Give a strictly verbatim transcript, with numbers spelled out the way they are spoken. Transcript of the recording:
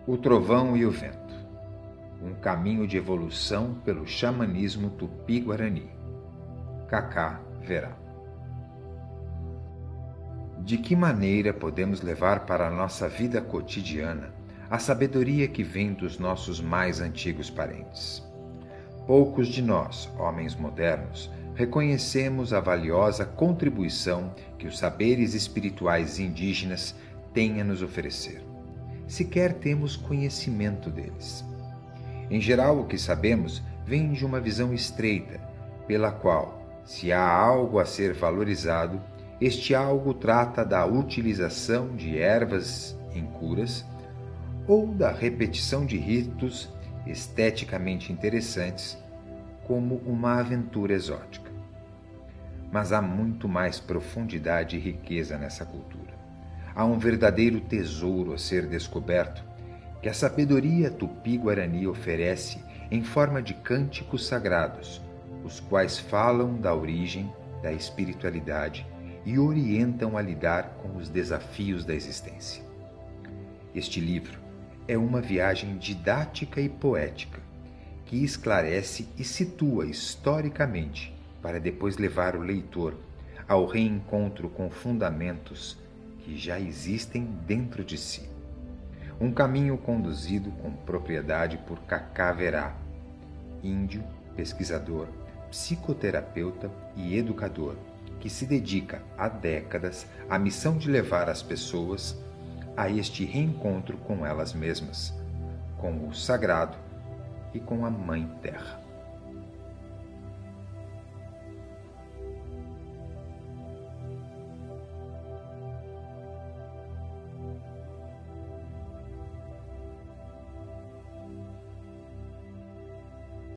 O Trovão e o Vento. Um caminho de evolução pelo xamanismo tupi-guarani. Cacá Verá. De que maneira podemos levar para a nossa vida cotidiana a sabedoria que vem dos nossos mais antigos parentes? Poucos de nós, homens modernos, reconhecemos a valiosa contribuição que os saberes espirituais indígenas têm a nos oferecer. Sequer temos conhecimento deles. Em geral, o que sabemos vem de uma visão estreita, pela qual, se há algo a ser valorizado, este algo trata da utilização de ervas em curas ou da repetição de ritos esteticamente interessantes, como uma aventura exótica. Mas há muito mais profundidade e riqueza nessa cultura. Há um verdadeiro tesouro a ser descoberto que a sabedoria tupi-guarani oferece em forma de cânticos sagrados, os quais falam da origem, da espiritualidade e orientam a lidar com os desafios da existência. Este livro é uma viagem didática e poética que esclarece e situa historicamente para depois levar o leitor ao reencontro com fundamentos que já existem dentro de si. Um caminho conduzido com propriedade por Cacá Verá, índio, pesquisador, psicoterapeuta e educador, que se dedica há décadas à missão de levar as pessoas a este reencontro com elas mesmas, com o sagrado e com a Mãe Terra.